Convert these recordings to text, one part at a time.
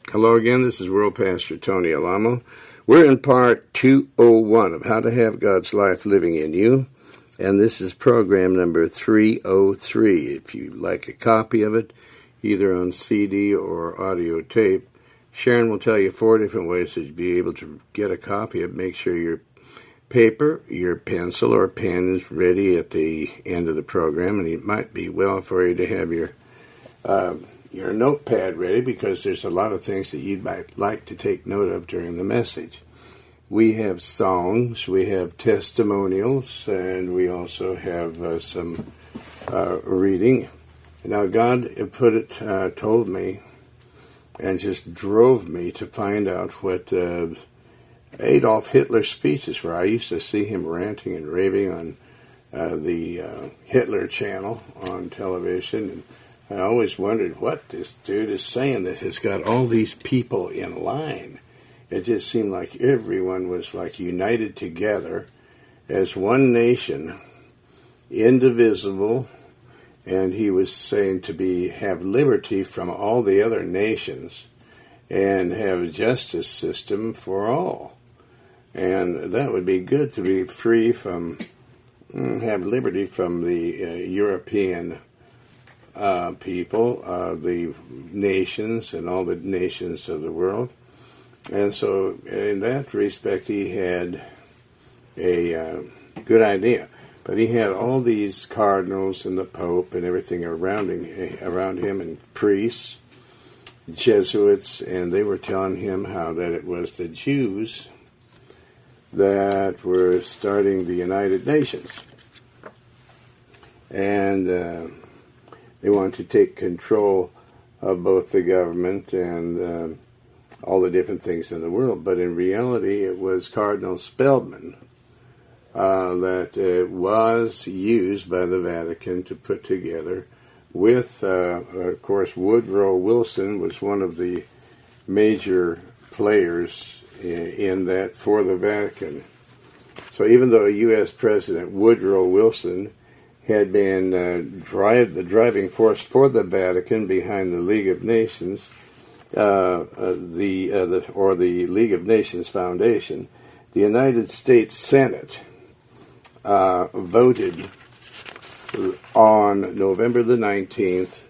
Hello again, this is World Pastor Tony Alamo. We're in part 201 of How to Have God's Life Living in You, and this is program number 303. If you'd like a copy of it, either on CD or audio tape, Sharon will tell you 4 different ways that you'll be able to get a copy of it. Make sure your paper, your pencil, or pen is ready at the end of the program, and it might be well for you to have your notepad ready, because there's a lot of things that you might like to take note of during the message. We have songs, we have testimonials, and we also have some reading. Now, God told me, and just drove me to find out what Adolf Hitler's speeches were. I used to see him ranting and raving on the Hitler channel on television, and I always wondered what this dude is saying that has got all these people in line. It just seemed like everyone was like united together as one nation, indivisible, and he was saying to have liberty from all the other nations and have a justice system for all. And that would be good, to be free from, have liberty from the European people, the nations, and all the nations of the world. And so in that respect, he had a good idea. But he had all these cardinals and the Pope and everything around him, and priests, Jesuits, and they were telling him how that it was the Jews that were starting the United Nations. And they wanted to take control of both the government and all the different things in the world. But in reality, it was Cardinal Spellman that was used by the Vatican to put together with, of course, Woodrow Wilson was one of the major players in that for the Vatican. So even though U.S. President Woodrow Wilson had been the driving force for the Vatican behind the League of Nations, the League of Nations Foundation, the United States Senate voted on November the 19th,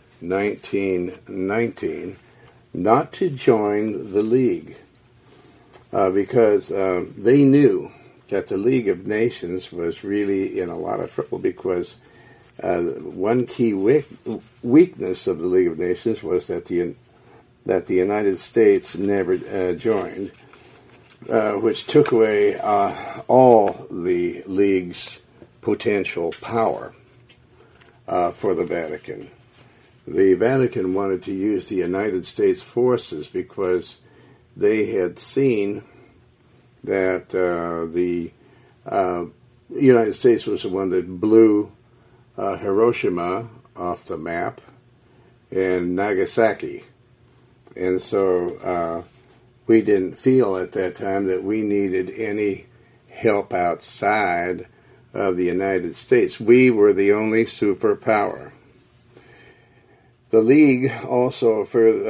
1919, not to join the League because they knew that the League of Nations was really in a lot of trouble, because one key weakness of the League of Nations was that the United States never joined, which took away all the League's potential power for the Vatican. The Vatican wanted to use the United States forces because they had seen that the United States was the one that blew Hiroshima off the map and Nagasaki. And so we didn't feel at that time that we needed any help outside of the United States. We were the only superpower. The League also were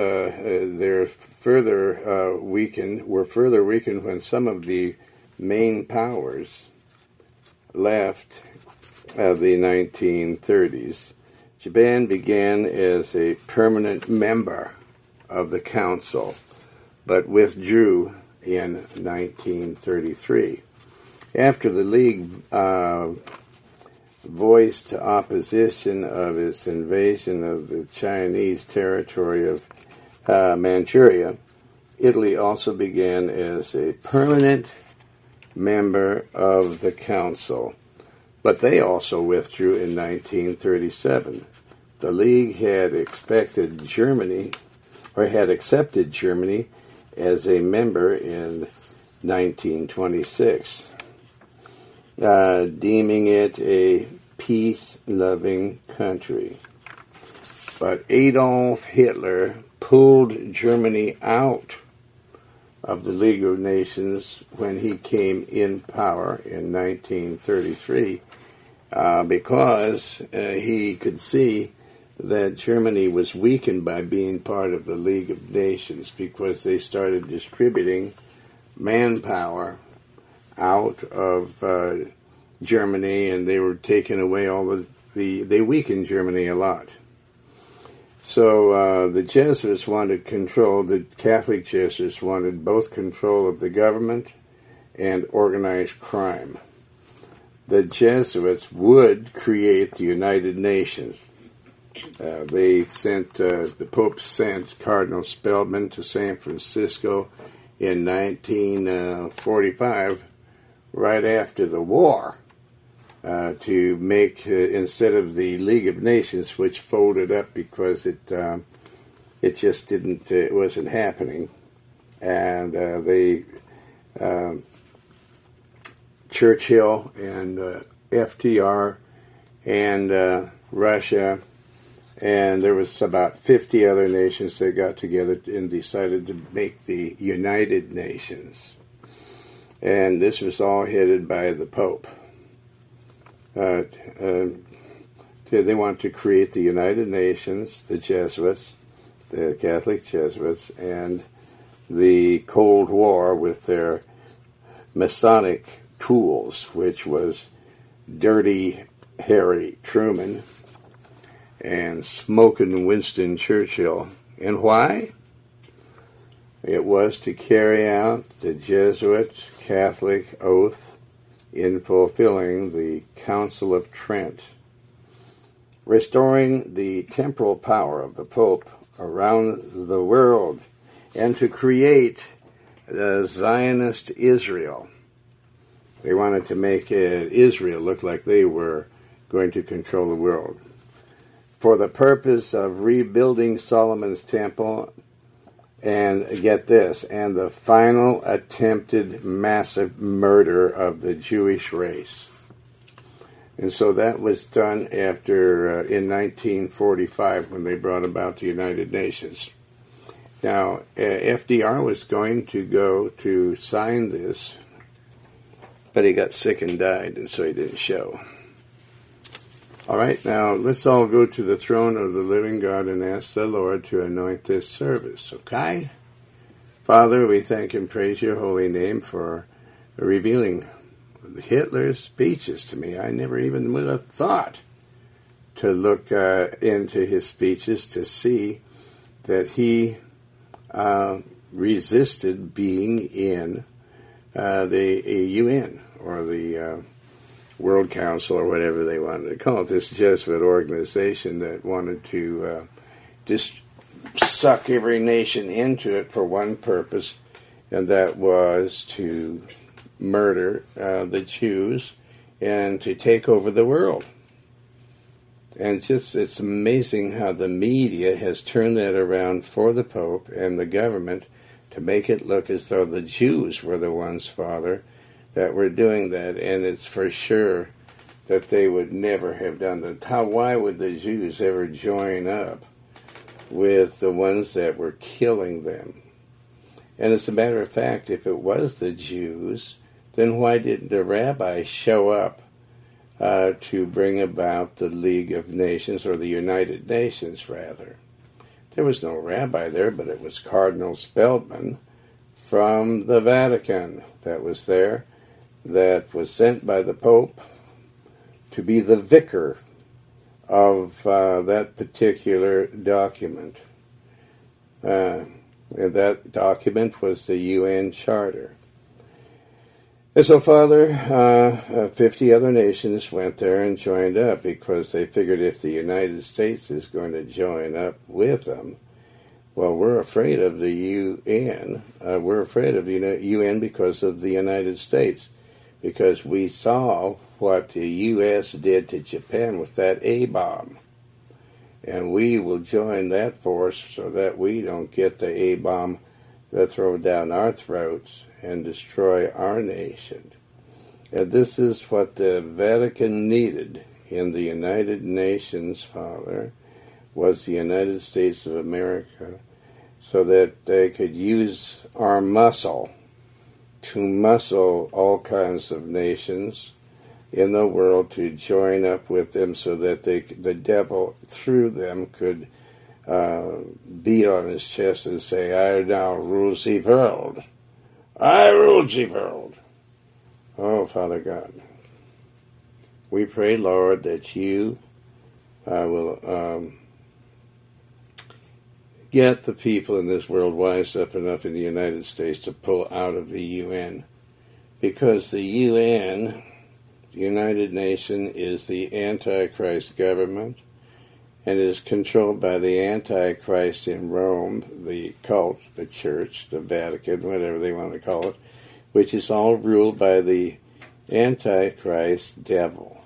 further weakened when some of the main powers left the 1930s. Japan began as a permanent member of the Council, but withdrew in 1933. After the League voiced opposition of its invasion of the Chinese territory of Manchuria, Italy also began as a permanent member of the Council, but they also withdrew in 1937. The League had accepted Germany as a member in 1926, deeming it a peace-loving country. But Adolf Hitler pulled Germany out of the League of Nations when he came in power in 1933 because he could see that Germany was weakened by being part of the League of Nations because they started distributing manpower out of Germany, and they were taking away all of they weakened Germany a lot. So the Jesuits wanted control, the Catholic Jesuits wanted both control of the government and organized crime. The Jesuits would create the United Nations. The Pope sent Cardinal Spellman to San Francisco in 1945, right after the war, to make, instead of the League of Nations, which folded up because it just didn't, it wasn't happening. And Churchill and FDR and Russia, and there was about 50 other nations that got together and decided to make the United Nations. And this was all headed by the Pope. They want to create the United Nations, the Jesuits, the Catholic Jesuits, and the Cold War with their Masonic tools, which was Dirty Harry Truman and Smokin' Winston Churchill. And why? It was to carry out the Jesuit Catholic oath in fulfilling the Council of Trent, restoring the temporal power of the Pope around the world, and to create the Zionist Israel. They wanted to make Israel look like they were going to control the world, for the purpose of rebuilding Solomon's temple, and get this, and the final attempted massive murder of the Jewish race. And so that was done after, in 1945, when they brought about the United Nations. Now, FDR was going to go to sign this, but he got sick and died, and so he didn't show. All right, now let's all go to the throne of the living God and ask the Lord to anoint this service, okay? Father, we thank and praise your holy name for revealing Hitler's speeches to me. I never even would have thought to look into his speeches to see that he resisted being in the UN, or the World Council, or whatever they wanted to call it, this Jesuit organization that wanted to just suck every nation into it for one purpose, and that was to murder the Jews and to take over the world. And just, it's amazing how the media has turned that around for the Pope and the government to make it look as though the Jews were the ones, Father, that were doing that, and it's for sure that they would never have done that. Why would the Jews ever join up with the ones that were killing them? And as a matter of fact, if it was the Jews, then why didn't the rabbis show up to bring about the League of Nations, or the United Nations, rather? There was no rabbi there, but it was Cardinal Spellman from the Vatican that was there, that was sent by the Pope to be the vicar of that particular document. And that document was the UN Charter. And so, Father, 50 other nations went there and joined up because they figured if the United States is going to join up with them, well, we're afraid of the UN. We're afraid of the UN because of the United States, because we saw what the U.S. did to Japan with that A-bomb. And we will join that force so that we don't get the A-bomb that throw down our throats and destroy our nation. And this is what the Vatican needed in the United Nations, Father, was the United States of America, so that they could use our muscle to muscle all kinds of nations in the world to join up with them so that the devil, through them, could beat on his chest and say, I now rule the world. I rule the world. Oh, Father God, we pray, Lord, that you will get the people in this world wised up enough in the United States to pull out of the UN. Because the UN, the United Nations, is the Antichrist government and is controlled by the Antichrist in Rome, the cult, the church, the Vatican, whatever they want to call it, which is all ruled by the Antichrist devil.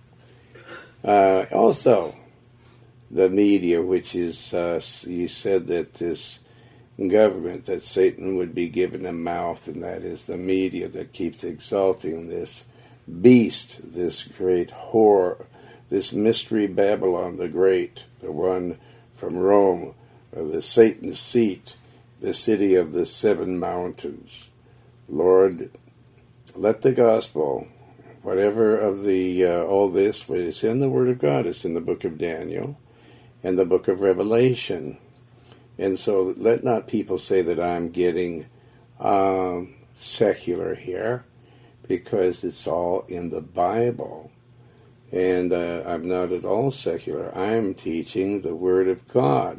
Also, the media, which is, he said that this government, that Satan would be given a mouth, and that is the media that keeps exalting this beast, this great whore, this mystery Babylon the Great, the one from Rome, the Satan's seat, the city of the seven mountains. Lord, let the gospel, whatever of the all this, what is in the Word of God, it's in the book of Daniel and the book of Revelation. And so let not people say that I'm getting secular here, because it's all in the Bible. And I'm not at all secular. I'm teaching the Word of God.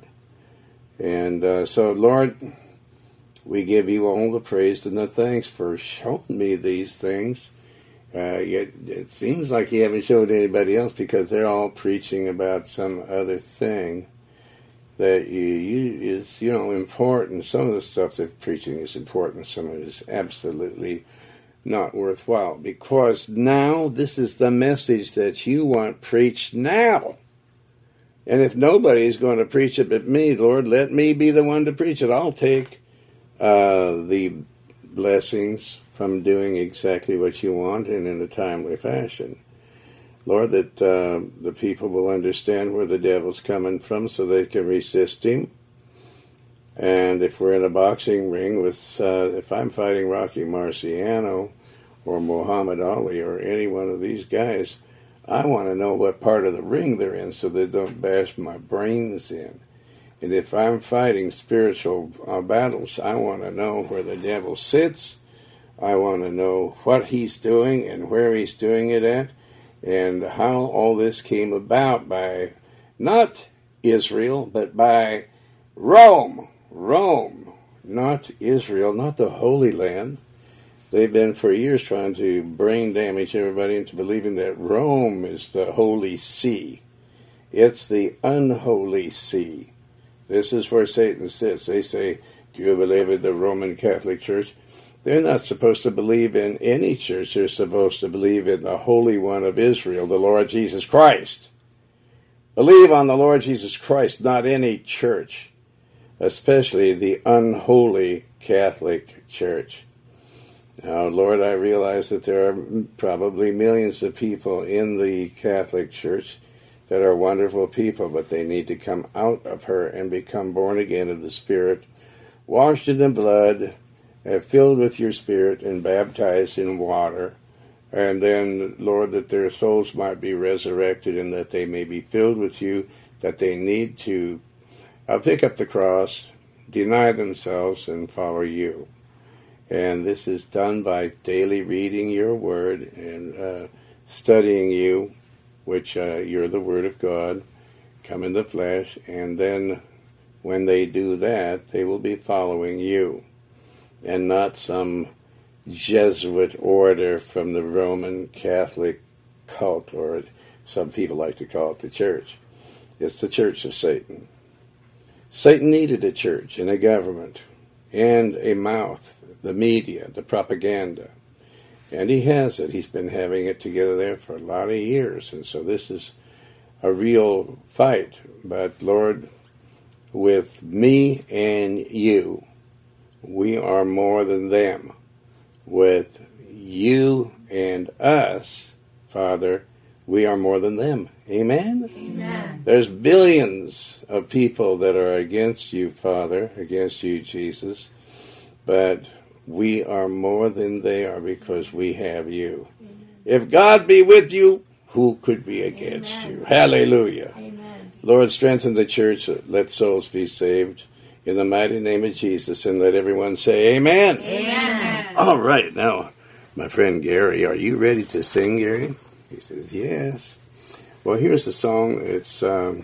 And so, Lord, we give you all the praise and the thanks for showing me these things. Yet it seems like you haven't showed anybody else, because they're all preaching about some other thing that is, important. Some of the stuff they're preaching is important. Some of it is absolutely not worthwhile, because now this is the message that you want preached now. And if nobody's going to preach it but me, Lord, let me be the one to preach it. I'll take the blessings from doing exactly what you want and in a timely fashion. Lord, that the people will understand where the devil's coming from so they can resist him. And if we're in a boxing ring with, if I'm fighting Rocky Marciano or Muhammad Ali or any one of these guys, I want to know what part of the ring they're in so they don't bash my brains in. And if I'm fighting spiritual battles, I want to know where the devil sits. I want to know what he's doing and where he's doing it at, and how all this came about by not Israel, but by Rome. Rome, not Israel, not the Holy Land. They've been for years trying to brain damage everybody into believing that Rome is the Holy See. It's the unholy See. This is where Satan sits. They say, do you believe in the Roman Catholic Church? They're not supposed to believe in any church. They're supposed to believe in the Holy One of Israel, the Lord Jesus Christ. Believe on the Lord Jesus Christ, not any church, especially the unholy Catholic Church. Now, Lord, I realize that there are probably millions of people in the Catholic Church that are wonderful people, but they need to come out of her and become born again of the Spirit, washed in the blood, filled with your Spirit, and baptized in water. And then, Lord, that their souls might be resurrected and that they may be filled with you, that they need to pick up the cross, deny themselves, and follow you. And this is done by daily reading your word and studying you, which you're the Word of God, come in the flesh, and then when they do that, they will be following you, and not some Jesuit order from the Roman Catholic cult, or some people like to call it the church. It's the church of Satan. Satan needed a church and a government and a mouth, the media, the propaganda. And he has it. He's been having it together there for a lot of years. And so this is a real fight. But Lord, with me and you, we are more than them. With you and us, Father, we are more than them. Amen? Amen. There's billions of people that are against you, Father, against you, Jesus. But we are more than they are because we have you. If God be with you, who could be against you? Hallelujah. Amen. Lord, strengthen the church. Let souls be saved. In the mighty name of Jesus, and let everyone say amen. Amen. All right, now, my friend Gary, are you ready to sing, Gary? He says, yes. Well, here's the song. It's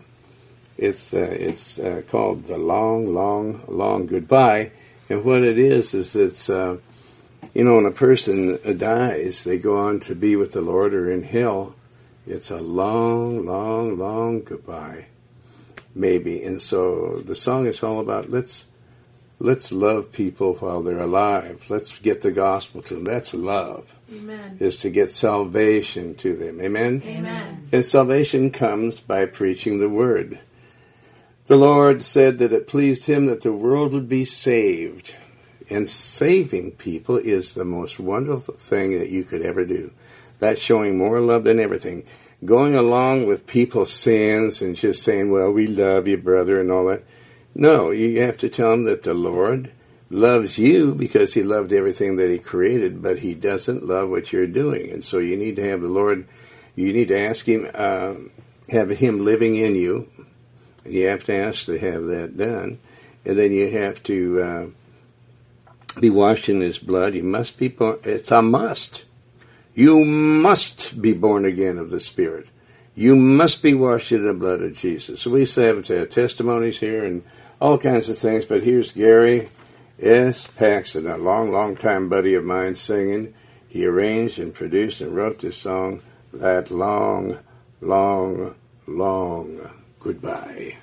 called The Long, Long, Long Goodbye. And what it is it's, when a person dies, they go on to be with the Lord or in hell. It's a long, long, long goodbye. Maybe. And so the song is all about let's love people while they're alive. Let's get the gospel to them. That's love. Amen. Is to get salvation to them. Amen? Amen. And salvation comes by preaching the word. The Lord said that it pleased him that the world would be saved. And saving people is the most wonderful thing that you could ever do. That's showing more love than everything. Going along with people's sins and just saying, well, we love you, brother, and all that. No, you have to tell them that the Lord loves you because he loved everything that he created, but he doesn't love what you're doing. And so you need to have the Lord, you need to ask him, have him living in you. You have to ask to have that done. And then you have to be washed in his blood. You must be born. It's a must. You must be born again of the Spirit. You must be washed in the blood of Jesus. So we have testimonies here and all kinds of things, but here's Gary S. Paxton, a long, long time buddy of mine singing. He arranged and produced and wrote this song, That Long, Long, Long Goodbye.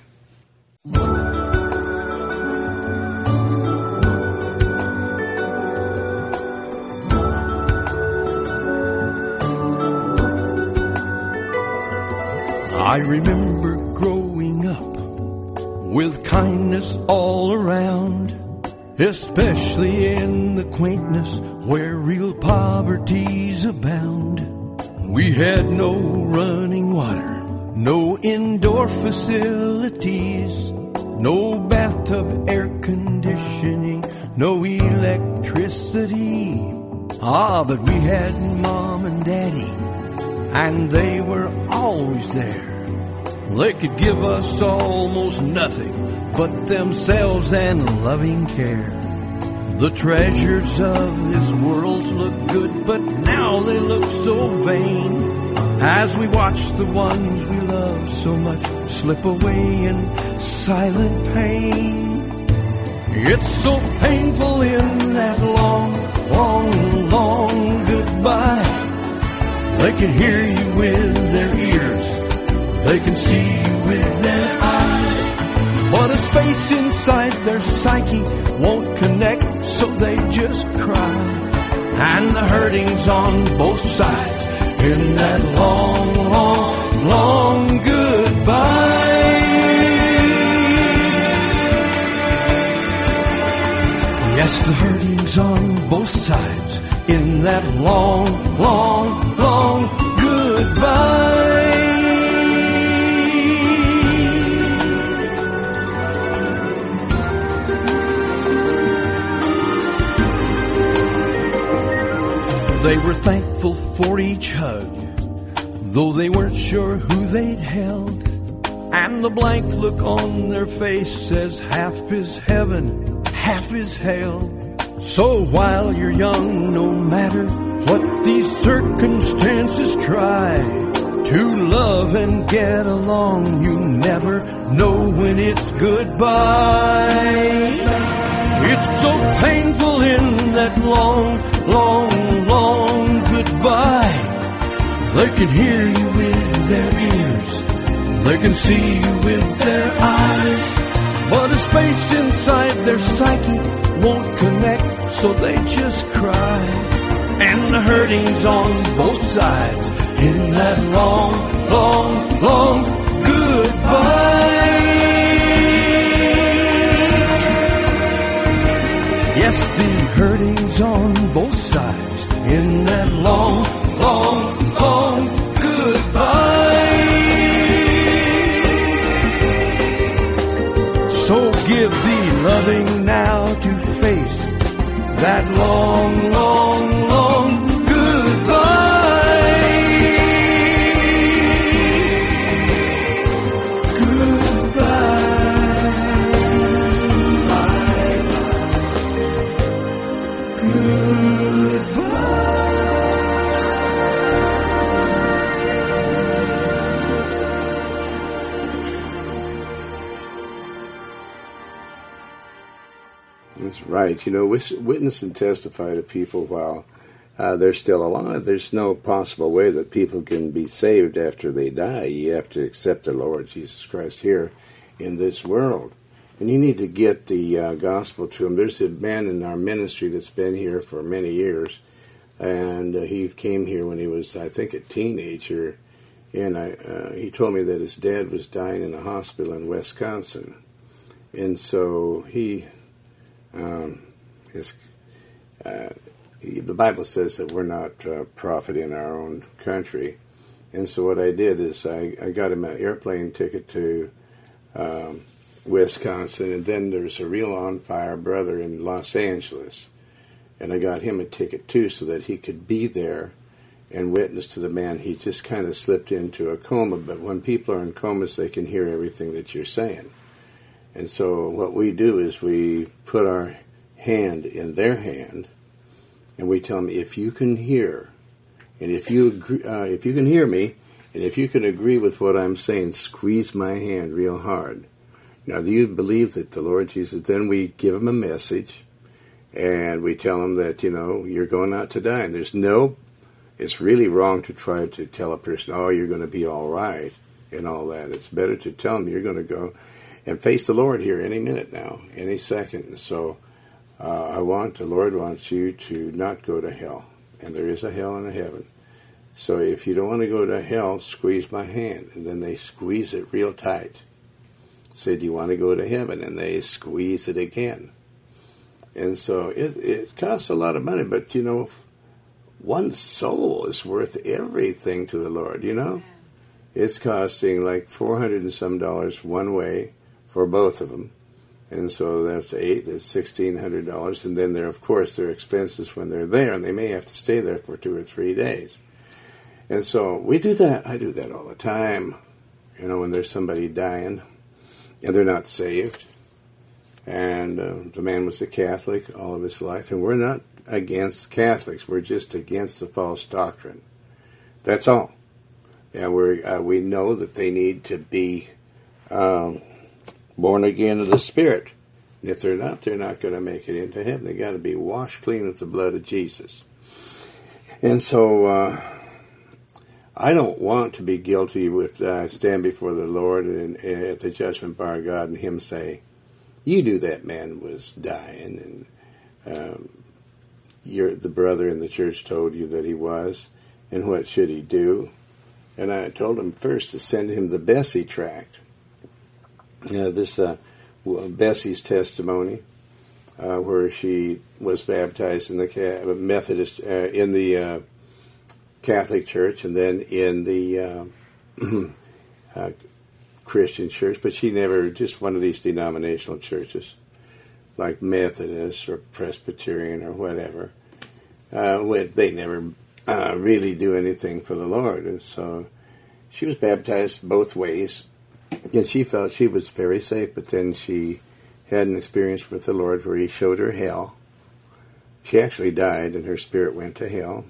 I remember growing up with kindness all around, especially in the quaintness where real poverties abound. We had no running water, no indoor facilities, no bathtub air conditioning, no electricity. But we had Mom and Daddy, and they were always there. They could give us almost nothing but themselves and loving care. The treasures of this world look good, but now they look so vain, as we watch the ones we love so much slip away in silent pain. It's so painful in that long, long, long goodbye. They can hear you with their ears, they can see you with their eyes, but a space inside their psyche won't connect, so they just cry. And the hurting's on both sides in that long, long, long goodbye. Yes, the hurting's on both sides in that long, long, long goodbye. They were thankful for each hug, though they weren't sure who they'd held. And the blank look on their face says half is heaven, half is hell. So while you're young, no matter what these circumstances try, to love and get along, you never know when it's goodbye. It's so painful in that long, long, long goodbye. They can hear you with their ears, they can see you with their eyes, but a space inside their psyche won't connect, so they just cry. And the hurting's on both sides in that long, long, long goodbye. Yes, the hurting's on both sides in that long, long, long goodbye. So give thee loving now to face that long, long, long goodbye. That's right. Witness and testify to people while they're still alive. There's no possible way that people can be saved after they die. You have to accept the Lord Jesus Christ here in this world. And you need to get the gospel to them. There's a man in our ministry that's been here for many years, and he came here when he was, I think, a teenager, and he told me that his dad was dying in a hospital in Wisconsin. And so the Bible says that we're not prophet in our own country. And so what I did is I got him an airplane ticket to Wisconsin, and then there's a real on-fire brother in Los Angeles. And I got him a ticket too so that he could be there and witness to the man. He just kind of slipped into a coma, but when people are in comas, they can hear everything that you're saying. And so what we do is we put our hand in their hand, and we tell them, if you can hear, and if you agree, if you can hear me, and if you can agree with what I'm saying, squeeze my hand real hard. Now, do you believe that the Lord Jesus? Then we give them a message, and we tell them that, you're going out to die. And it's really wrong to try to tell a person, oh, you're going to be all right, and all that. It's better to tell them you're going to go and face the Lord here any minute now, any second. So the Lord wants you to not go to hell. And there is a hell and a heaven. So if you don't want to go to hell, squeeze my hand. And then they squeeze it real tight. Say, do you want to go to heaven? And they squeeze it again. And so it costs a lot of money. But, one soul is worth everything to the Lord, It's costing like $400 and some one way for both of them. And so that's $1,600. And then of course, their expenses when they're there, and they may have to stay there for 2 or 3 days. And so we do that. I do that all the time, when there's somebody dying and they're not saved. And the man was a Catholic all of his life. And we're not against Catholics. We're just against the false doctrine. That's all. And we know that they need to be born again of the Spirit. And if they're not going to make it into heaven. They got to be washed clean with the blood of Jesus. And so I don't want to be guilty with stand before the Lord and at the judgment bar of God and Him say, "You knew that man was dying, and the brother in the church told you that he was, and what should he do?" And I told him first to send him the Bessie tract. This Bessie's testimony, where she was baptized in the Methodist, in the Catholic Church, and then in the Christian church, but she never, just one of these denominational churches, like Methodist or Presbyterian or whatever. They never really do anything for the Lord. And so she was baptized both ways, and she felt she was very safe, but then she had an experience with the Lord where He showed her hell. She actually died, and her spirit went to hell.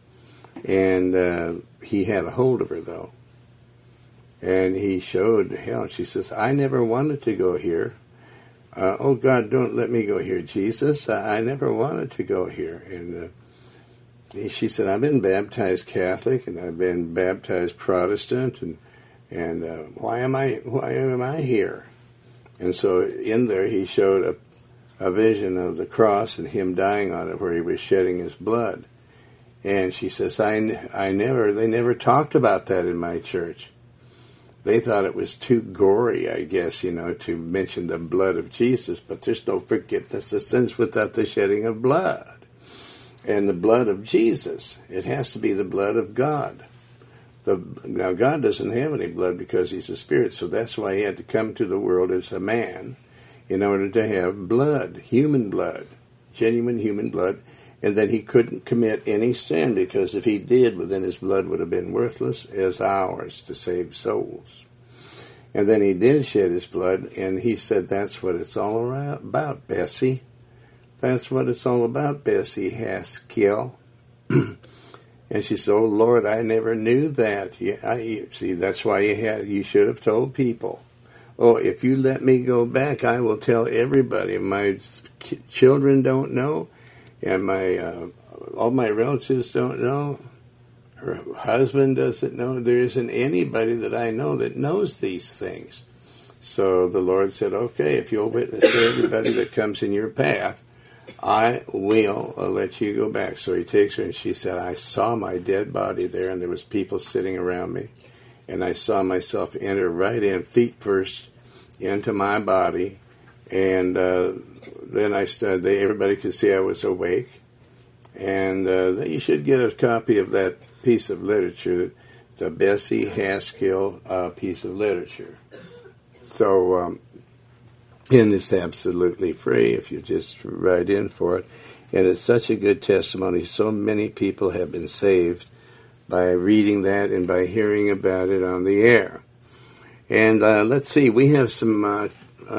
And He had a hold of her, though. And He showed hell. She says, "I never wanted to go here. Oh, God, don't let me go here, Jesus. I never wanted to go here." And she said, "I've been baptized Catholic, and I've been baptized Protestant, and why am I here?" And so in there He showed a vision of the cross and Him dying on it, where He was shedding His blood. And she says, they never talked about that in my church. They thought it was too gory, I guess, to mention the blood of Jesus, but there's no forgiveness of sins without the shedding of blood. And the blood of Jesus, it has to be the blood of God. Now, God doesn't have any blood because He's a spirit, so that's why He had to come to the world as a man in order to have blood, human blood, genuine human blood. And then He couldn't commit any sin, because if He did, well, then His blood would have been worthless as ours to save souls. And then He did shed His blood, and He said, "That's what it's all about, Bessie. That's what it's all about, Bessie Haskell." And she said, "Oh, Lord, I never knew that." See, that's why you should have told people. oh, if you let me go back, I will tell everybody. My children don't know, and all my relatives don't know. Her husband doesn't know. There isn't anybody that I know that knows these things. So the Lord said, okay, if you'll witness to everybody that comes in your path, I will let you go back. So he takes her, and she said, I saw my dead body there, and there was people sitting around me. And I saw myself enter right in, feet first, into my body. And then everybody could see I was awake. And you should get a copy of that piece of literature, the Bessie Haskell piece of literature. So, and it's absolutely free if you just write in for it. And it's such a good testimony. So many people have been saved by reading that and by hearing about it on the air. And let's see, we have some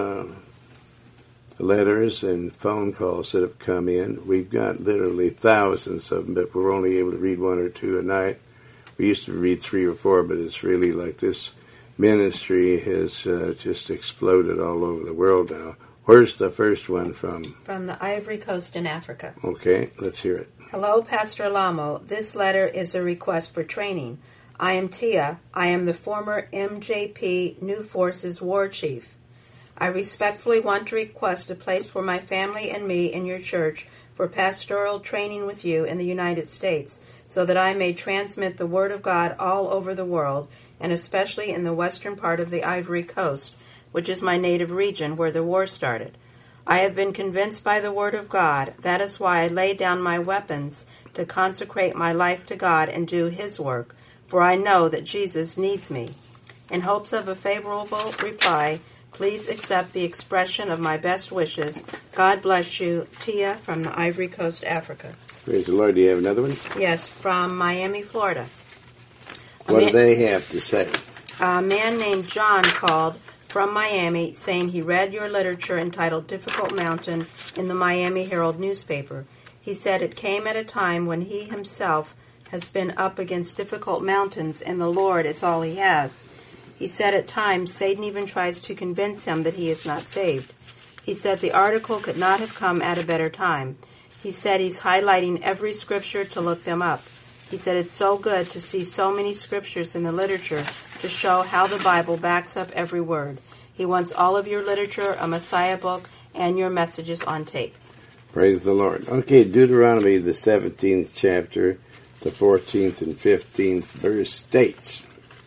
letters and phone calls that have come in. We've got literally thousands of them, but we're only able to read one or two a night. We used to read 3 or 4, but it's really like this ministry has just exploded all over the world now. Where's the first one from? From the Ivory Coast in Africa. Okay, let's hear it. Hello, Pastor Alamo. This letter is a request for training. I am Tia. I am the former MJP New Forces War Chief. I respectfully want to request a place for my family and me in your church for pastoral training with you in the United States, so that I may transmit the Word of God all over the world, and especially in the western part of the Ivory Coast, which is my native region where the war started. I have been convinced by the Word of God. That is why I lay down my weapons to consecrate my life to God and do His work, for I know that Jesus needs me. In hopes of a favorable reply, please accept the expression of my best wishes. God bless you. Tia from the Ivory Coast, Africa. Praise the Lord. Do you have another one? Yes, from Miami, Florida. What do they have to say? A man named John called from Miami saying he read your literature entitled Difficult Mountain in the Miami Herald newspaper. He said it came at a time when he himself has been up against difficult mountains and the Lord is all he has. He said at times Satan even tries to convince him that he is not saved. He said the article could not have come at a better time. He said he's highlighting every scripture to look them up. He said it's so good to see so many scriptures in the literature to show how the Bible backs up every word. He wants all of your literature, a Messiah book, and your messages on tape. Praise the Lord. Okay, Deuteronomy, the 17th chapter, the 14th and 15th verse states,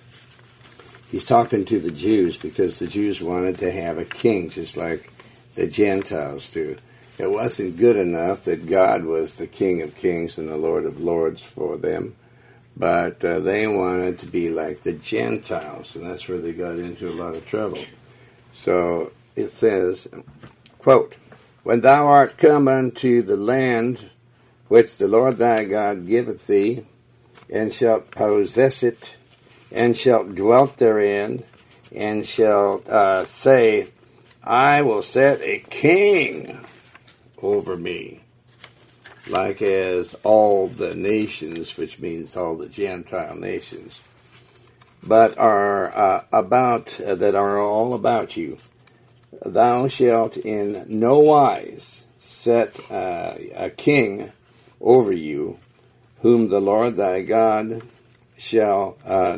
he's talking to the Jews because the Jews wanted to have a king just like the Gentiles do. It wasn't good enough that God was the King of Kings and the Lord of Lords for them, but they wanted to be like the Gentiles, and that's where they got into a lot of trouble. So it says, quote, when thou art come unto the land which the Lord thy God giveth thee, and shalt possess it, and shalt dwell therein, and shalt say, I will set a king over me, like as all the nations, which means all the Gentile nations, but are that are all about you. Thou shalt in no wise set a king over you, whom the Lord thy God shall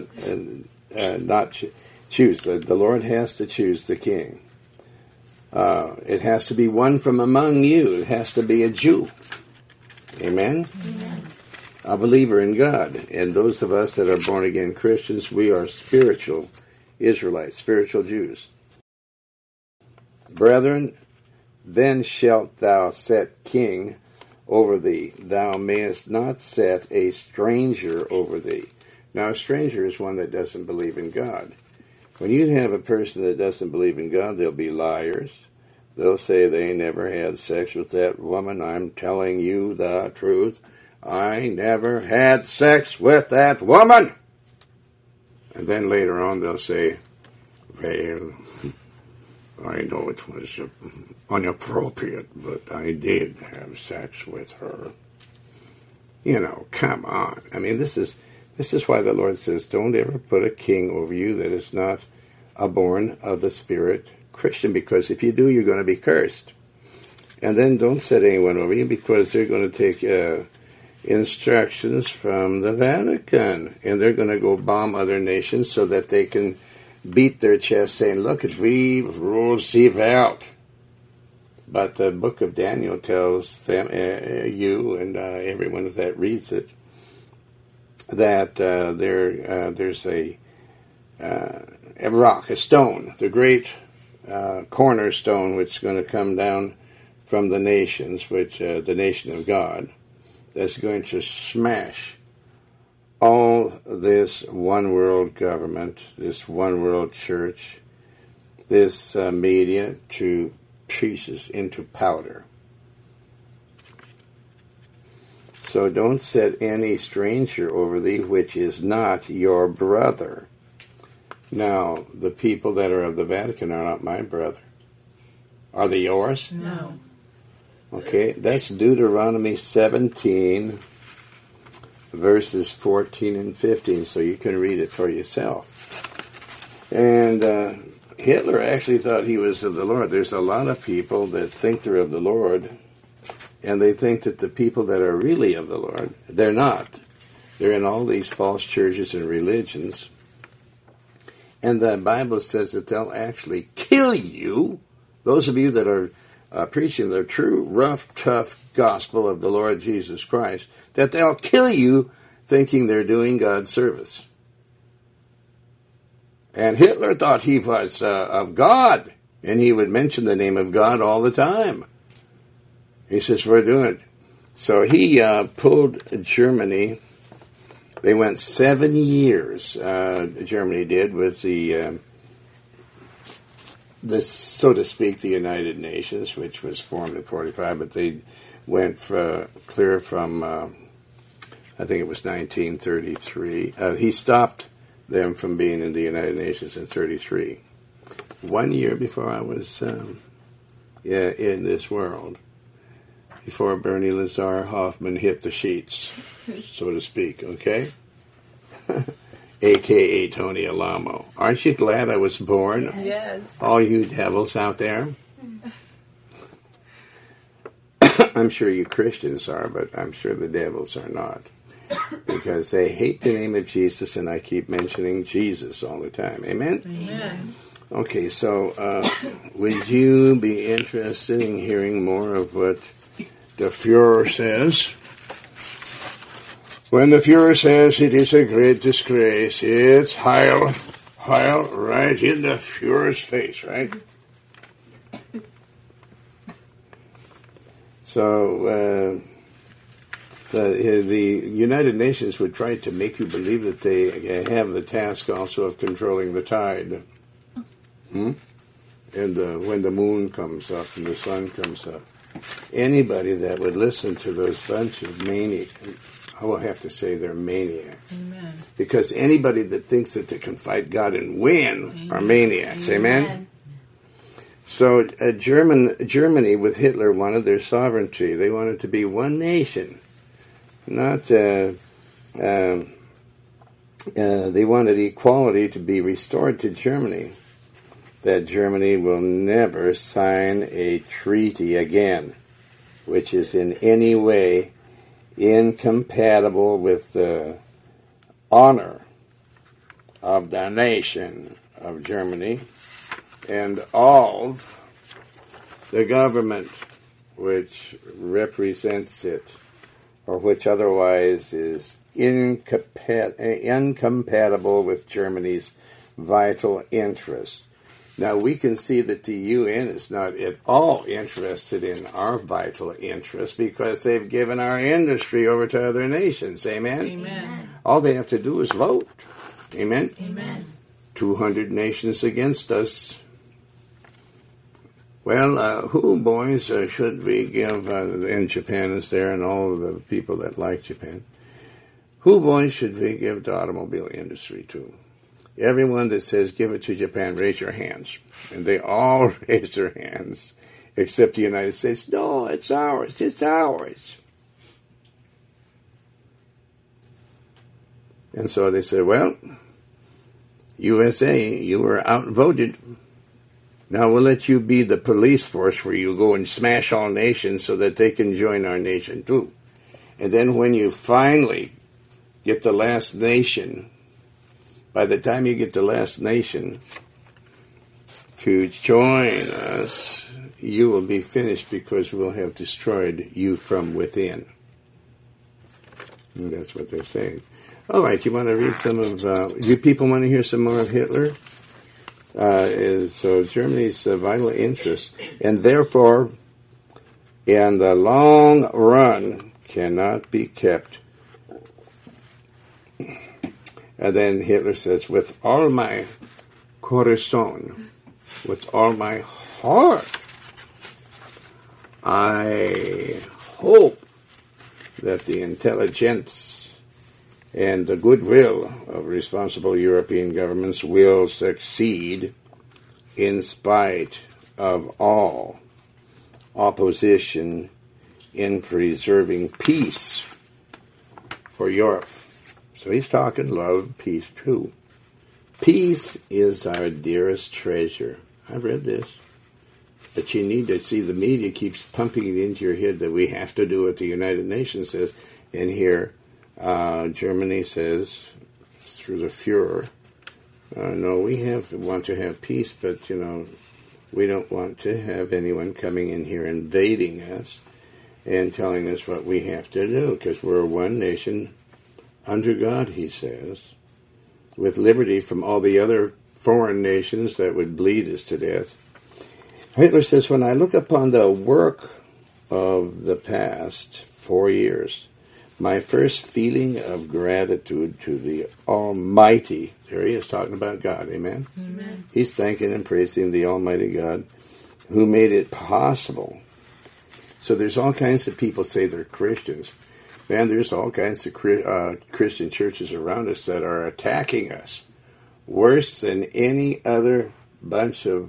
not choose. The Lord has to choose the king. It has to be one from among you. It has to be a Jew. Amen? Amen. A believer in God. And those of us that are born-again Christians, we are spiritual Israelites, spiritual Jews. Brethren, then shalt thou set king over thee. Thou mayest not set a stranger over thee. Now, a stranger is one that doesn't believe in God. When you have a person that doesn't believe in God, they'll be liars. They'll say they never had sex with that woman. I'm telling you the truth. I never had sex with that woman. And then later on they'll say, well, I know it was inappropriate, but I did have sex with her. You know, come on. I mean, this is why the Lord says, don't ever put a king over you that is not a born of the Spirit Christian, because if you do, you're going to be cursed. And then don't set anyone over you, because they're going to take instructions from the Vatican, and they're going to go bomb other nations so that they can beat their chest saying, look, we rule the world. But the book of Daniel tells them, you and everyone that reads it, that there's a rock, a stone, the great cornerstone, which is going to come down from the nations, which the nation of God, that's going to smash all this one world government, this one world church, this media to pieces, into powder. So don't set any stranger over thee which is not your brother. Now, the people that are of the Vatican are not my brother. Are they yours? No. Okay, that's Deuteronomy 17, verses 14 and 15, so you can read it for yourself. And Hitler actually thought he was of the Lord. There's a lot of people that think they're of the Lord, and they think that the people that are really of the Lord, they're not. They're in all these false churches and religions. And the Bible says that they'll actually kill you, those of you that are preaching the true, rough, tough gospel of the Lord Jesus Christ, that they'll kill you thinking they're doing God's service. And Hitler thought he was of God, and he would mention the name of God all the time. He says, we're doing it. So he pulled Germany. They went 7 years, Germany did, with the so to speak, the United Nations, which was formed in 1945, but they went clear from, I think it was 1933. He stopped them from being in the United Nations in 1933. 1 year before I was in this world, before Bernie Lazar Hoffman hit the sheets, so to speak, okay? A.K.A. Tony Alamo. Aren't you glad I was born? Yes. All you devils out there. I'm sure you Christians are, but I'm sure the devils are not. Because they hate the name of Jesus, and I keep mentioning Jesus all the time. Amen? Amen. Okay, so would you be interested in hearing more of what the Fuhrer says? When the Fuhrer says it is a great disgrace, it's Heil right in the Fuhrer's face, right? So the United Nations would try to make you believe that they have the task also of controlling the tide. And when the moon comes up and the sun comes up. Anybody that would listen to those bunch of maniacs, I will have to say they're maniacs. Amen. Because anybody that thinks that they can fight God and win are maniacs. Amen? So Germany with Hitler wanted their sovereignty. They wanted to be one nation. Not they wanted equality to be restored to Germany. That Germany will never sign a treaty again, which is in any way incompatible with the honor of the nation of Germany and of the government which represents it, or which otherwise is incompatible with Germany's vital interests. Now, we can see that the UN is not at all interested in our vital interests because they've given our industry over to other nations. Amen? Amen. All they have to do is vote. Amen? Amen. 200 nations against us. Well, who, boys, should we give, and Japan is there and all of the people that like Japan, who, boys, should we give the automobile industry to? Everyone that says give it to Japan, raise your hands. And they all raise their hands, except the United States. No, it's ours. It's ours. And so they said, well, USA, you were outvoted. Now we'll let you be the police force where you go and smash all nations so that they can join our nation too. And then when you finally get the last nation, by the time you get the last nation to join us, you will be finished because we'll have destroyed you from within. And that's what they're saying. All right, you want to read some of... you people want to hear some more of Hitler? So Germany's vital interest, and therefore, in the long run, cannot be kept. And then Hitler says, with all my corazon, with all my heart, I hope that the intelligence and the goodwill of responsible European governments will succeed in spite of all opposition in preserving peace for Europe. So he's talking love, peace too. Peace is our dearest treasure. I've read this. But you need to see the media keeps pumping it into your head that we have to do what the United Nations says. And here, Germany says, through the Fuhrer, no, we want to have peace, but, we don't want to have anyone coming in here invading us and telling us what we have to do, because we're one nation under God, he says, with liberty from all the other foreign nations that would bleed us to death. Hitler says, when I look upon the work of the past 4 years, my first feeling of gratitude to the Almighty, there he is talking about God, amen? Amen. He's thanking and praising the Almighty God who made it possible. So there's all kinds of people say they're Christians. Man, there's all kinds of Christian churches around us that are attacking us worse than any other bunch of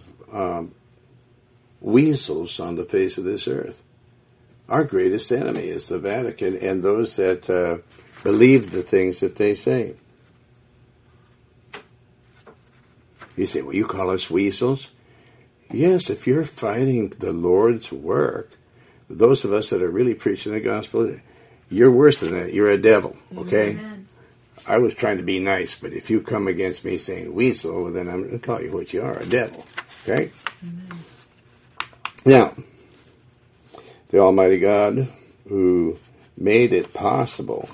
weasels on the face of this earth. Our greatest enemy is the Vatican and those that believe the things that they say. You say, well, you call us weasels? Yes, if you're fighting the Lord's work, those of us that are really preaching the gospel, you're worse than that. You're a devil, okay? Amen. I was trying to be nice, but if you come against me saying weasel, well, then I'm going to call you what you are, a devil, okay? Amen. Now, the Almighty God who made it possible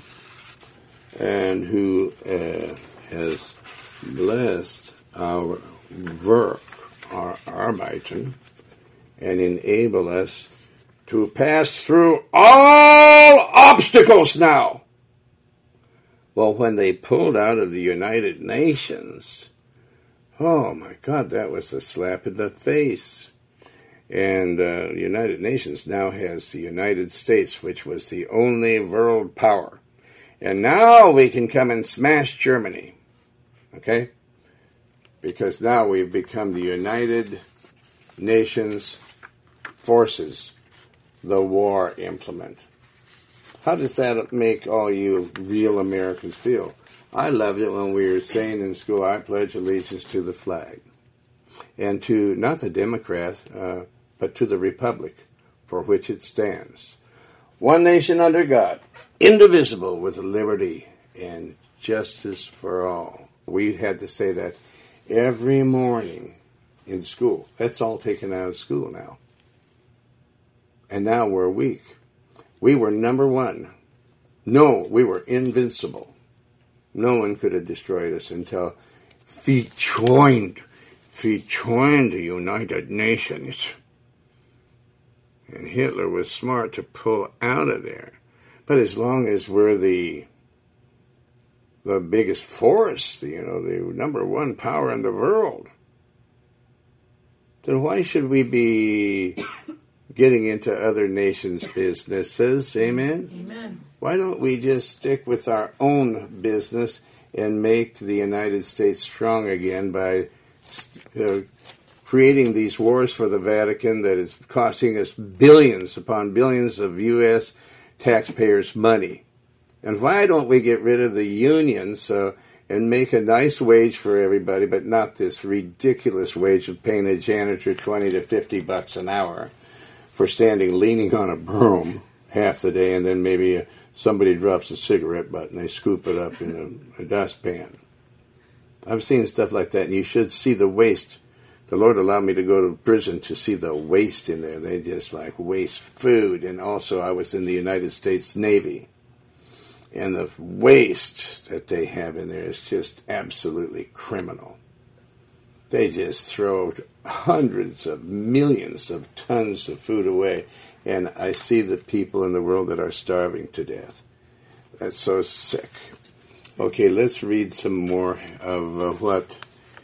and who has blessed our work, our Arbeiten, and enable us to pass through all obstacles now. Well, when they pulled out of the United Nations, oh my God, that was a slap in the face. And the United Nations now has the United States, which was the only world power. And now we can come and smash Germany. Okay? Because now we've become the United Nations forces, the war implement. How does that make all you real Americans feel? I loved it when we were saying in school, I pledge allegiance to the flag. And to, not the Democrats, but to the Republic for which it stands. One nation under God, indivisible, with liberty and justice for all. We had to say that every morning in school. That's all taken out of school now. And now we're weak. We were number one. No, we were invincible. No one could have destroyed us until we joined the United Nations. And Hitler was smart to pull out of there. But as long as we're the biggest force, the number one power in the world, then why should we be getting into other nations' businesses? Amen? Amen. Why don't we just stick with our own business and make the United States strong again by creating these wars for the Vatican that is costing us billions upon billions of U.S. taxpayers' money? And why don't we get rid of the unions and make a nice wage for everybody, but not this ridiculous wage of paying a janitor $20 to $50 an hour for standing leaning on a broom half the day, and then maybe somebody drops a cigarette butt and they scoop it up in a dustpan. I've seen stuff like that, and you should see the waste. The Lord allowed me to go to prison to see the waste in there. They just like waste food. And also I was in the United States Navy. And the waste that they have in there is just absolutely criminal. They just throw hundreds of millions of tons of food away. And I see the people in the world that are starving to death. That's so sick. Okay, let's read some more of what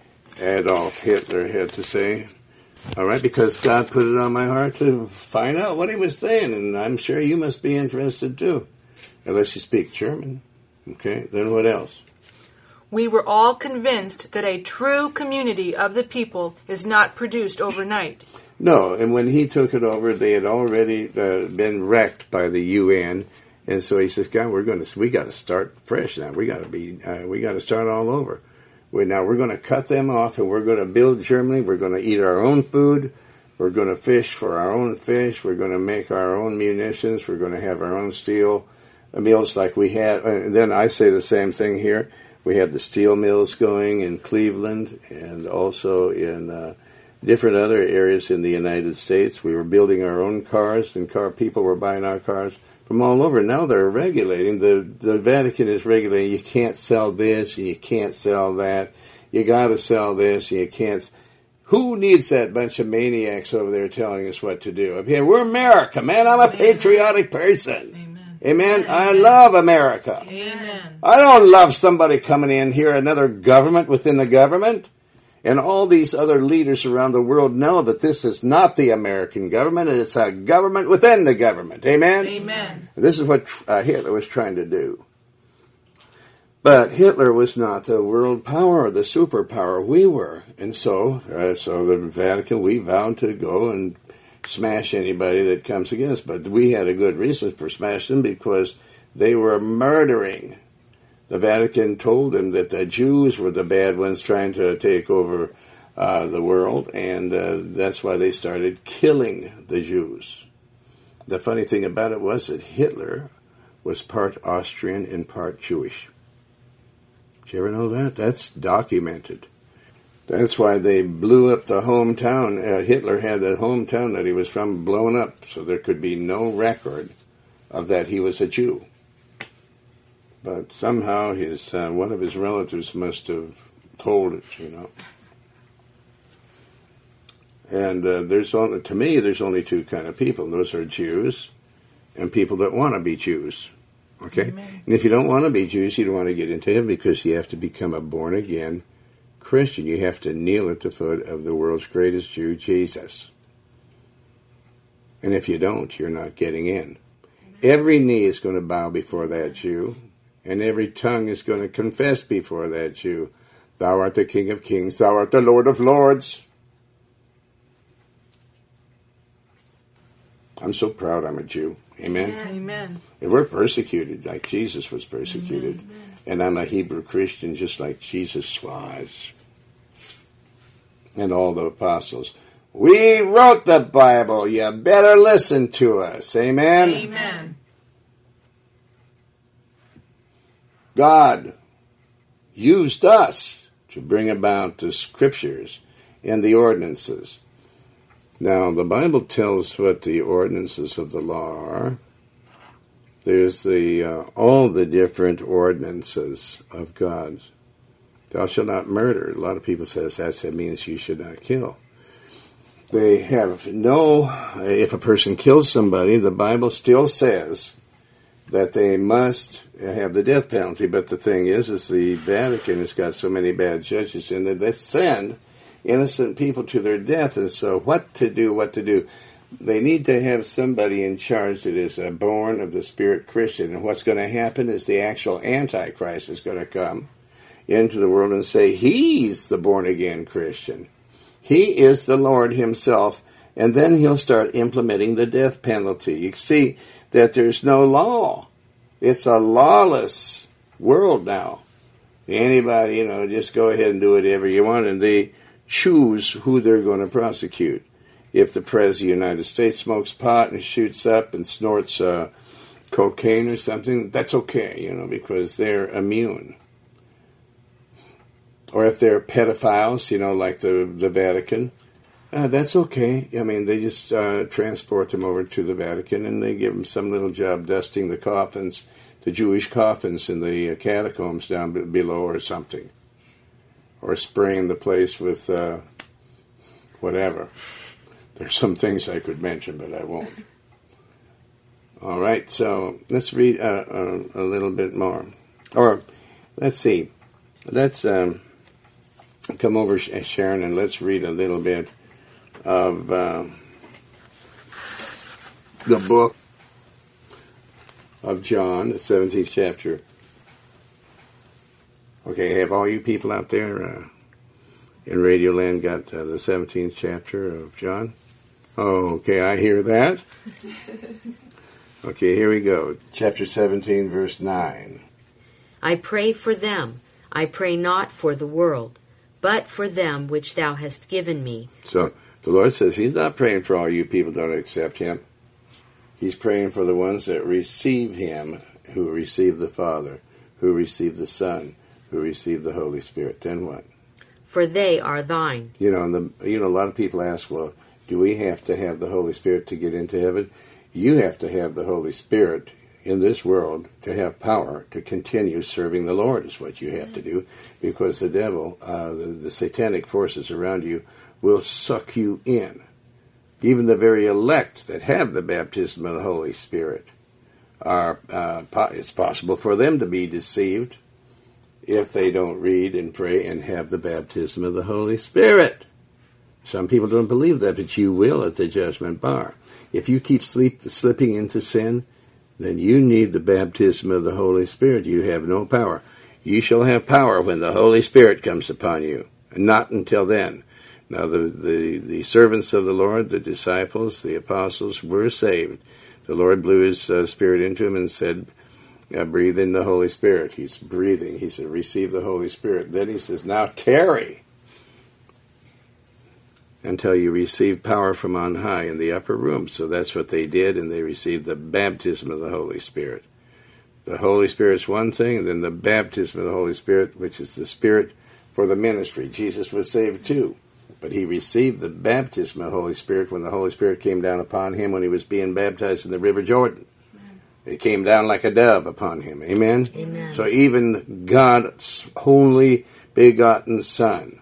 Adolf Hitler had to say. All right, because God put it on my heart to find out what he was saying, and I'm sure you must be interested too, unless you speak German. Okay, then what else? We were all convinced that a true community of the people is not produced overnight. No, and when he took it over, they had already been wrecked by the UN, and so he says, "God, we got to start fresh now. We got to start all over. Now we're going to cut them off, and we're going to build Germany. We're going to eat our own food. We're going to fish for our own fish. We're going to make our own munitions. We're going to have our own steel mills like we had." And then I say the same thing here. We had the steel mills going in Cleveland and also in different other areas in the United States. We were building our own cars, and people were buying our cars from all over. Now they're regulating. The Vatican is regulating. You can't sell this, and you can't sell that. You got to sell this, and you can't. Who needs that bunch of maniacs over there telling us what to do? Okay, we're America, man. I'm a patriotic person. Amen. Amen. I love America. Amen. I don't love somebody coming in here, another government within the government. And all these other leaders around the world know that this is not the American government, and it's a government within the government. Amen? Amen. This is what Hitler was trying to do. But Hitler was not the world power, the superpower. We were. And so the Vatican, we vowed to go and smash anybody that comes against. But we had a good reason for smashing them, because they were murdering. The Vatican told them that the Jews were the bad ones trying to take over the world, and that's why they started killing the Jews. The funny thing about it was that Hitler was part Austrian and part Jewish. Did you ever know that? That's documented. That's why they blew up the hometown. Hitler had the hometown that he was from blown up, so there could be no record of that he was a Jew. But somehow one of his relatives must have told it, And there's only two kind of people. Those are Jews and people that want to be Jews. Okay? Amen. And if you don't want to be Jews, you don't want to get into heaven, because you have to become a born-again Christian. You have to kneel at the foot of the world's greatest Jew, Jesus. And if you don't, you're not getting in. Every knee is going to bow before that Jew. And every tongue is going to confess before that Jew, "Thou art the King of kings, thou art the Lord of lords." I'm so proud I'm a Jew. Amen? Amen. And we're persecuted like Jesus was persecuted. Amen. And I'm a Hebrew Christian just like Jesus was. And all the apostles. We wrote the Bible. You better listen to us. Amen? Amen. God used us to bring about the scriptures and the ordinances. Now, the Bible tells what the ordinances of the law are. There's all the different ordinances of God. Thou shalt not murder. A lot of people say that means you should not kill. They have if a person kills somebody, the Bible still says that they must have the death penalty. But the thing is the Vatican has got so many bad judges in that they send innocent people to their death. And so what to do? They need to have somebody in charge that is born of the Spirit Christian. And what's going to happen is the actual Antichrist is going to come into the world and say he's the born-again Christian. He is the Lord himself. And then he'll start implementing the death penalty. You see that there's no law. It's a lawless world now. Anybody, just go ahead and do whatever you want, and they choose who they're going to prosecute. If the President of the United States smokes pot and shoots up and snorts cocaine or something, that's okay, because they're immune. Or if they're pedophiles, like the Vatican, that's okay. I mean, they just transport them over to the Vatican and they give them some little job dusting the coffins, the Jewish coffins in the catacombs down below or something. Or spraying the place with whatever. There's some things I could mention, but I won't. All right, so let's read a little bit more. Or, let's see. Let's come over, Sharon, and let's read a little bit of the book of John, the 17th chapter. Okay, have all you people out there in Radio Land got the 17th chapter of John? Oh, okay, I hear that. Okay, here we go. Chapter 17, verse 9. I pray for them. I pray not for the world, but for them which thou hast given me. So the Lord says he's not praying for all you people that don't accept him. He's praying for the ones that receive him, who receive the Father, who receive the Son, who receive the Holy Spirit. Then what? For they are thine. A lot of people ask, well, do we have to have the Holy Spirit to get into heaven? You have to have the Holy Spirit in this world to have power to continue serving the Lord is what you have to do, because the devil, the satanic forces around you will suck you in. Even the very elect that have the baptism of the Holy Spirit, it's possible for them to be deceived if they don't read and pray and have the baptism of the Holy Spirit. Some people don't believe that, but you will at the judgment bar. If you keep slipping into sin, then you need the baptism of the Holy Spirit. You have no power. You shall have power when the Holy Spirit comes upon you, and not until then. Now, the servants of the Lord, the disciples, the apostles, were saved. The Lord blew his Spirit into them and said, breathe in the Holy Spirit. He's breathing. He said, receive the Holy Spirit. Then he says, now tarry until you receive power from on high in the upper room. So that's what they did, and they received the baptism of the Holy Spirit. The Holy Spirit's one thing, and then the baptism of the Holy Spirit, which is the Spirit for the ministry. Jesus was saved too, but he received the baptism of the Holy Spirit when the Holy Spirit came down upon him when he was being baptized in the River Jordan. Amen. It came down like a dove upon him. Amen? Amen. So even God's only begotten Son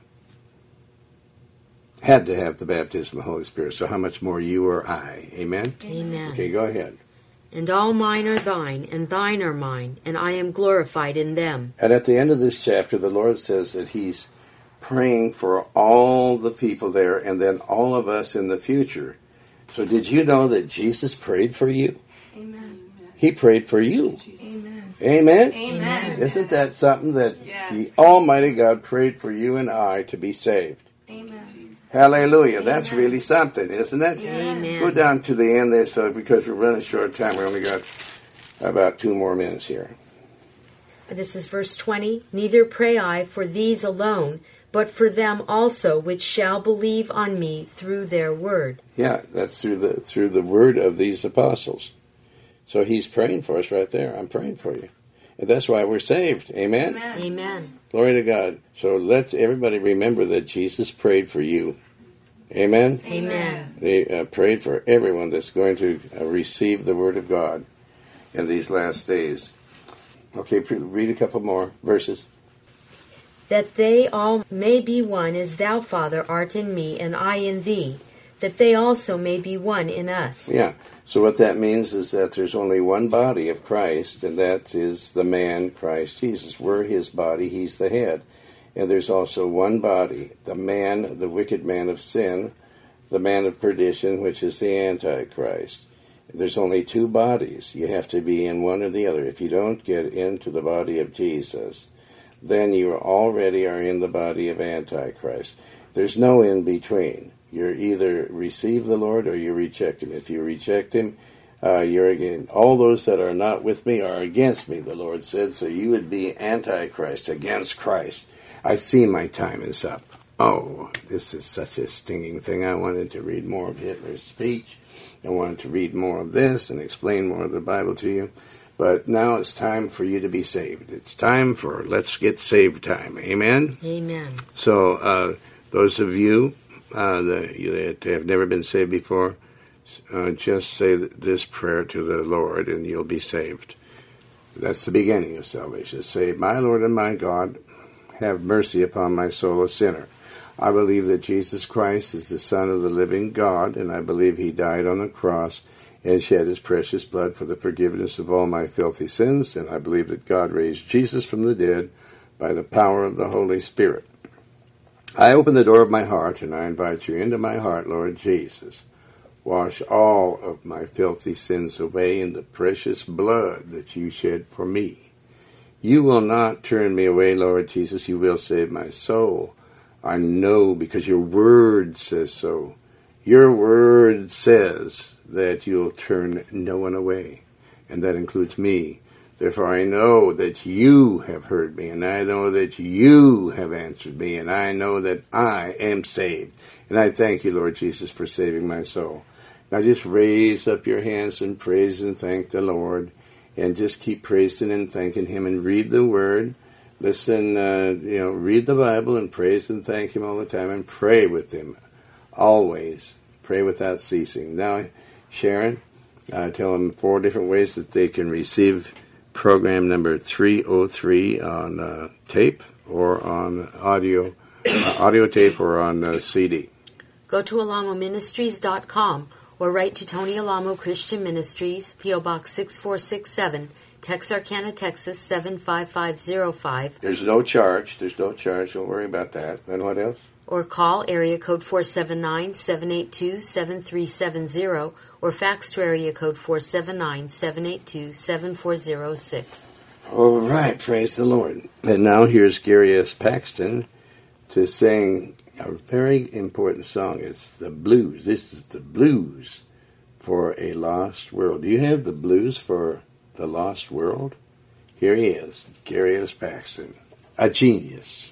had to have the baptism of the Holy Spirit. So how much more you or I? Amen? Amen. Okay, go ahead. And all mine are thine, and thine are mine, and I am glorified in them. And at the end of this chapter, the Lord says that he's praying for all the people there and then all of us in the future. So did you know that Jesus prayed for you? Amen. He prayed for you. Amen. Amen? Amen. Isn't that something that Yes. the Almighty God prayed for you and I to be saved? Amen. Hallelujah. That's really something, isn't it? Amen. Go down to the end there, so because we're running short of time, we only got about 2 more minutes here. This is verse 20. Neither pray I for these alone, but for them also which shall believe on me through their word. Yeah, that's through the word of these apostles. So he's praying for us right there. I'm praying for you. And that's why we're saved. Amen? Amen. Amen. Glory to God. So let everybody remember that Jesus prayed for you. Amen? Amen. They prayed for everyone that's going to receive the word of God in these last days. Okay, read a couple more verses. That they all may be one as thou, Father, art in me, and I in thee, that they also may be one in us. Yeah, so what that means is that there's only one body of Christ, and that is the man, Christ Jesus. We're his body, he's the head. And there's also one body, the man, the wicked man of sin, the man of perdition, which is the Antichrist. There's only 2 bodies. You have to be in one or the other. If you don't get into the body of Jesus, then you already are in the body of Antichrist. There's no in between. You either receive the Lord or you reject him. If you reject him, You're again. All those that are not with me are against me, the Lord said. So you would be Antichrist, against Christ. I see my time is up. Oh, this is such a stinging thing. I wanted to read more of Hitler's speech. I wanted to read more of this and explain more of the Bible to you. But now it's time for you to be saved. It's time for Let's Get Saved time. Amen? Amen. So those of you that have never been saved before, just say this prayer to the Lord and you'll be saved. That's the beginning of salvation. Say, my Lord and my God, have mercy upon my soul, a sinner. I believe that Jesus Christ is the Son of the living God, and I believe he died on the cross and shed his precious blood for the forgiveness of all my filthy sins, and I believe that God raised Jesus from the dead by the power of the Holy Spirit. I open the door of my heart, and I invite you into my heart, Lord Jesus. Wash all of my filthy sins away in the precious blood that you shed for me. You will not turn me away, Lord Jesus. You will save my soul. I know because your word says so. Your word says that you'll turn no one away, and that includes me. Therefore I know that you have heard me, and I know that you have answered me, and I know that I am saved. And I thank you, Lord Jesus, for saving my soul. Now just raise up your hands and praise and thank the Lord. And just keep praising and thanking him and read the word. Listen, read the Bible and praise and thank him all the time and pray with him. Always. Pray without ceasing. Now, Sharon, tell them 4 different ways that they can receive program number 303 on tape or on audio tape or on CD. Go to alamoministries.com or write to Tony Alamo Christian Ministries, P.O. Box 6467, Texarkana, Texas 75505. There's no charge. Don't worry about that. And what else? Or call area code 479-782-7370 or fax to area code 479-782-7406. All right, praise the Lord. And now here's Gary S. Paxton to sing a very important song. It's the blues. This is the blues for a lost world. Do you have the blues for the lost world? Here he is, Gary S. Paxton, a genius.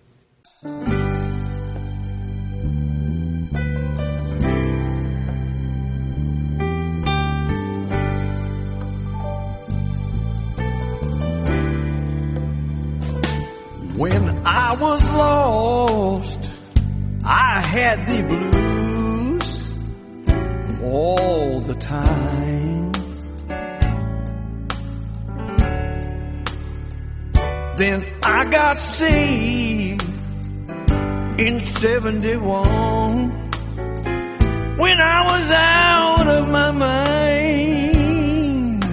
When I was lost, I had the blues all the time. Then I got saved in 71 when I was out of my mind.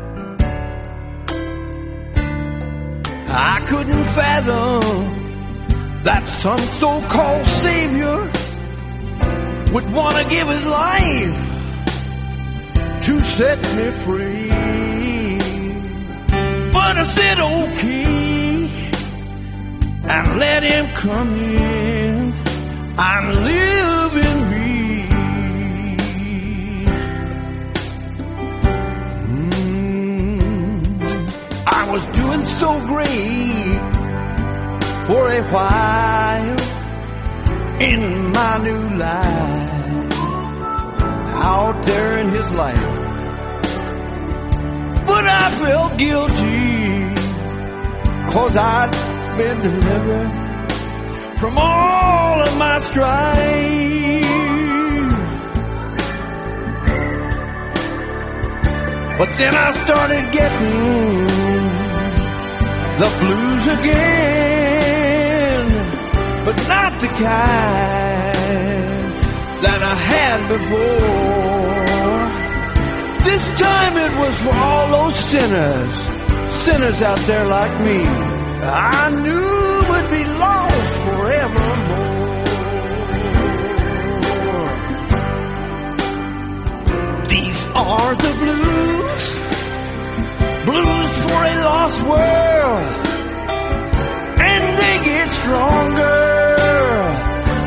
I couldn't fathom that some so-called savior would want to give his life to set me free. But I said okay and let him come in and live in me. I was doing so great for a while in my new life out there in his light, but I felt guilty 'cause I'd been delivered from all of my strife. But then I started getting the blues again, but not the kind that I had before. This time it was for all those sinners out there like me. I knew would be lost forevermore. These are the blues for a lost world, and they get stronger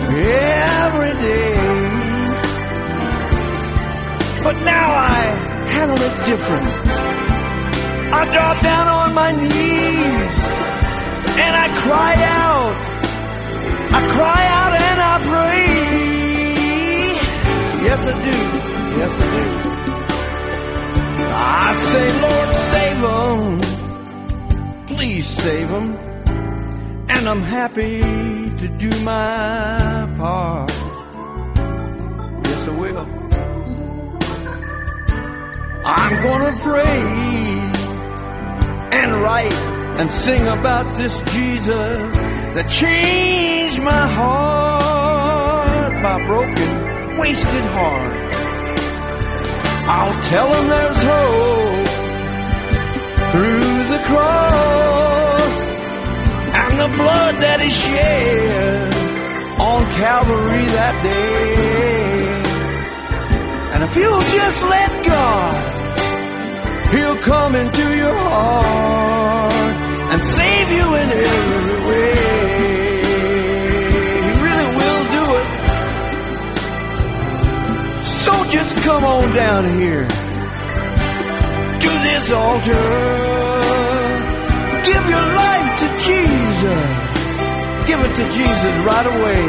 every day. But now I handle it different. I drop down on my knees and I cry out. I cry out and I pray. Yes, I do. Yes, I do. I say, Lord, save them. Please save them. And I'm happy to do my part. Yes, I will. I'm gonna pray and write and sing about this Jesus that changed my heart, my broken, wasted heart. I'll tell them there's hope through the cross and the blood that He shed on Calvary that day. And if you'll just let God, He'll come into your heart and save you in every way. He really will do it. So just come on down here to this altar. Give your life to Jesus. Give it to Jesus right away.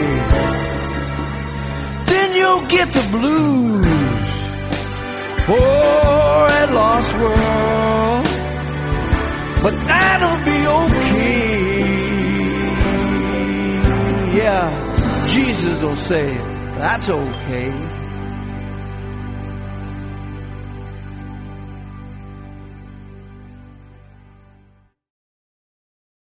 Then you'll get the blues for a lost world, but that'll be okay. Yeah, Jesus will say, that's okay.